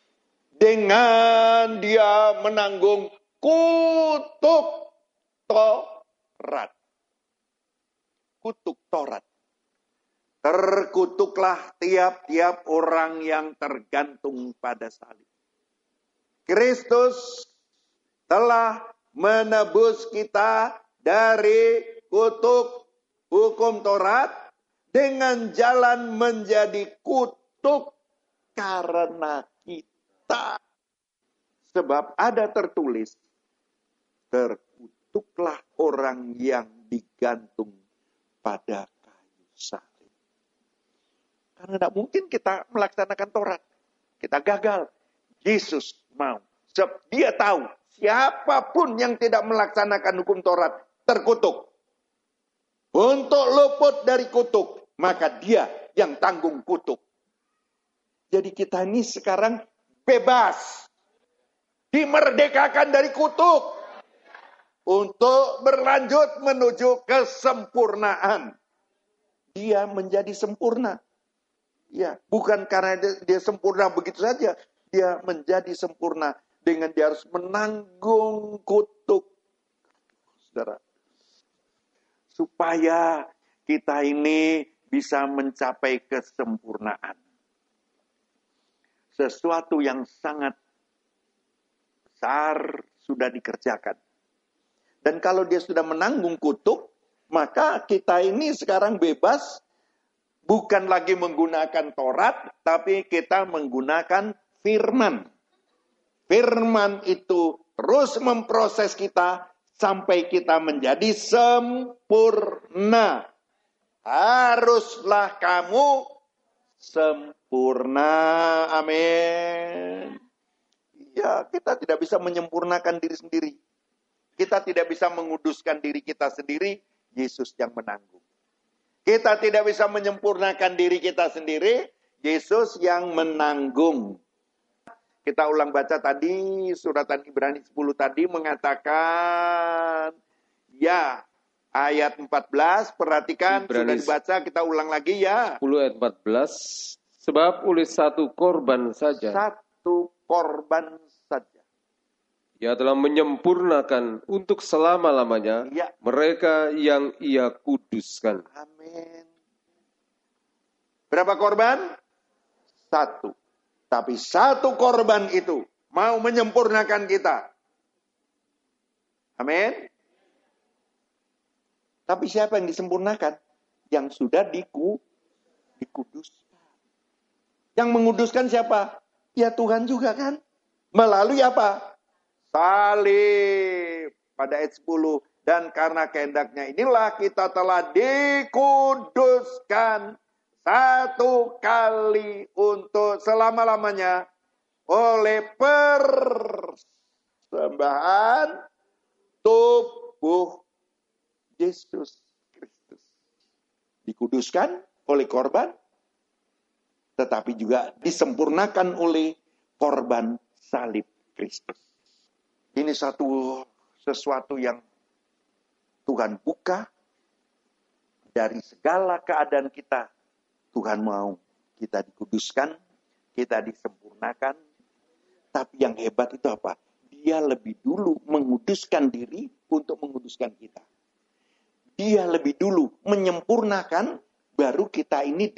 Dengan dia menanggung kutuk Taurat. Kutuk Taurat. Terkutuklah tiap-tiap orang yang tergantung pada salib. Kristus telah menebus kita dari kutuk hukum Taurat dengan jalan menjadi kutuk karena kita. Sebab ada tertulis, terkutuklah orang yang digantung pada kayu salib. Karena tidak mungkin kita melaksanakan Taurat. Kita gagal. Yesus mau. Sebab dia tahu siapapun yang tidak melaksanakan hukum Taurat terkutuk. Untuk luput dari kutuk, maka dia yang tanggung kutuk. Jadi kita ini sekarang bebas. Dimerdekakan dari kutuk. Untuk berlanjut menuju kesempurnaan. Dia menjadi sempurna. Ya, bukan karena dia sempurna begitu saja. Dia menjadi sempurna dengan dia harus menanggung kutuk. Saudara. Supaya kita ini bisa mencapai kesempurnaan. Sesuatu yang sangat besar sudah dikerjakan. Dan kalau dia sudah menanggung kutuk, maka kita ini sekarang bebas. Bukan lagi menggunakan Taurat, tapi kita menggunakan firman. Firman itu terus memproses kita sampai kita menjadi sempurna. Haruslah kamu sempurna. Amin. Ya, kita tidak bisa menyempurnakan diri sendiri. Kita tidak bisa menguduskan diri kita sendiri. Yesus yang menanggung. Kita tidak bisa menyempurnakan diri kita sendiri. Yesus yang menanggung. Kita ulang baca tadi, suratan Ibrani 10 tadi mengatakan, ya, ayat 14, perhatikan, Ibrani, sudah dibaca, kita ulang lagi ya. 10 ayat 14, sebab oleh satu korban saja. Satu korban saja. Ia telah menyempurnakan untuk selama-lamanya ya. Mereka yang ia kuduskan. Amin. Berapa korban? Satu. Tapi satu korban itu mau menyempurnakan kita. Amin. Tapi siapa yang disempurnakan? Yang sudah dikuduskan. Yang menguduskan siapa? Ya Tuhan juga kan. Melalui apa? Salib. Pada ayat 10. Dan karena kehendaknya inilah kita telah dikuduskan satu kali untuk selama-lamanya oleh persembahan tubuh Yesus Kristus. Dikuduskan oleh korban, tetapi juga disempurnakan oleh korban salib Kristus. Ini sesuatu yang Tuhan buka dari segala keadaan kita. Tuhan mau kita dikuduskan, kita disempurnakan. Tapi yang hebat itu apa? Dia lebih dulu menguduskan diri untuk menguduskan kita. Dia lebih dulu menyempurnakan, baru kita ini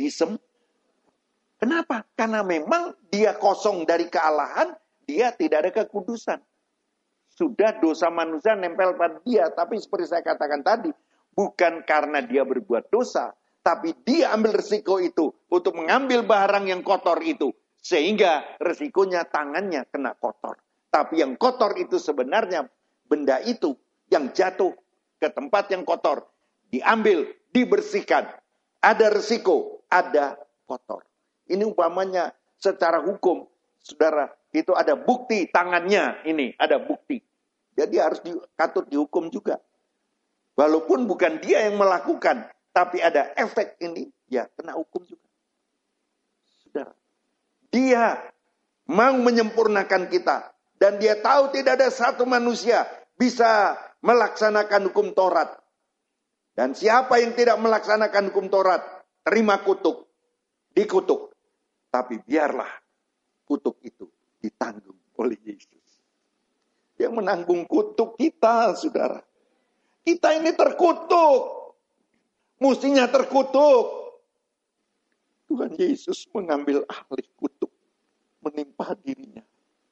Kenapa? Karena memang dia kosong dari kealahan, dia tidak ada kekudusan. Sudah dosa manusia nempel pada dia. Tapi seperti saya katakan tadi, bukan karena dia berbuat dosa, tapi dia ambil resiko itu untuk mengambil barang yang kotor itu. Sehingga resikonya tangannya kena kotor. Tapi yang kotor itu sebenarnya benda itu yang jatuh ke tempat yang kotor. Diambil, dibersihkan. Ada resiko, ada kotor. Ini umpamanya secara hukum, saudara, itu ada bukti tangannya ini, ada bukti. Jadi harus katut dihukum juga. Walaupun bukan dia yang melakukan, tapi ada efek ini, ya kena hukum juga. Saudara, dia mau menyempurnakan kita. Dan dia tahu tidak ada satu manusia bisa melaksanakan hukum Taurat. Dan siapa yang tidak melaksanakan hukum Taurat, terima kutuk, dikutuk. Tapi biarlah kutuk itu ditanggung oleh Yesus. Yang menanggung kutuk kita, saudara. Kita ini terkutuk. Mestinya terkutuk. Tuhan Yesus mengambil alih kutuk. Menimpa dirinya.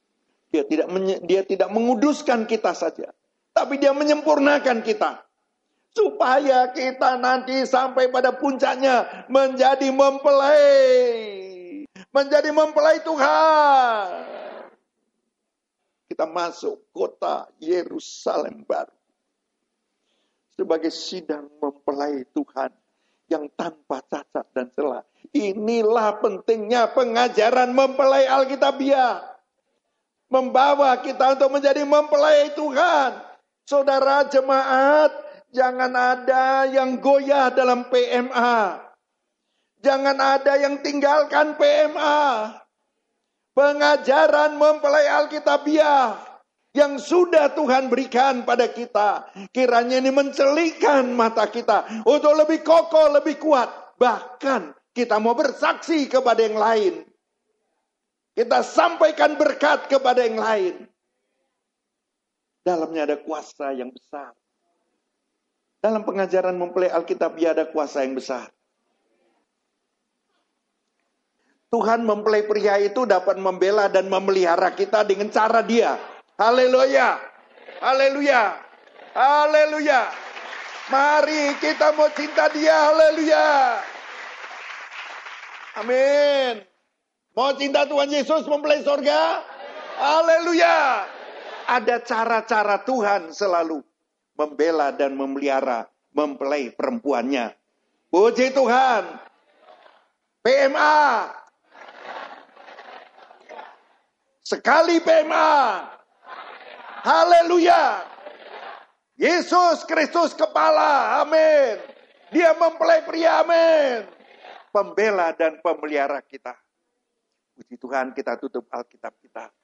Dia tidak menguduskan kita saja. Tapi dia menyempurnakan kita. Supaya kita nanti sampai pada puncaknya menjadi mempelai. Menjadi mempelai Tuhan. Kita masuk kota Yerusalem baru. Sebagai sidang mempelai Tuhan. Yang tanpa cacat dan celah. Inilah pentingnya pengajaran mempelai Alkitabiah. Membawa kita untuk menjadi mempelai Tuhan. Saudara jemaat, jangan ada yang goyah dalam PMA. Jangan ada yang tinggalkan PMA. Pengajaran mempelai Alkitabiah yang sudah Tuhan berikan pada kita. Kiranya ini mencelikan mata kita untuk lebih kokoh, lebih kuat. Bahkan kita mau bersaksi kepada yang lain. Kita sampaikan berkat kepada yang lain. Dalamnya ada kuasa yang besar. Dalam pengajaran mempelai Alkitabiah ada kuasa yang besar. Tuhan mempelai pria itu dapat membela dan memelihara kita dengan cara dia. Haleluya. Haleluya. Haleluya. Mari kita mau cinta dia. Haleluya. Amin. Mau cinta Tuhan Yesus mempelai surga? Haleluya. Ada cara-cara Tuhan selalu membela dan memelihara mempelai perempuannya. Puji Tuhan. PMA. Sekali PMA. Haleluya. Yesus Kristus kepala. Amin. Dia mempelai pria. Amin. Pembela dan pemelihara kita. Puji Tuhan, kita tutup Alkitab kita.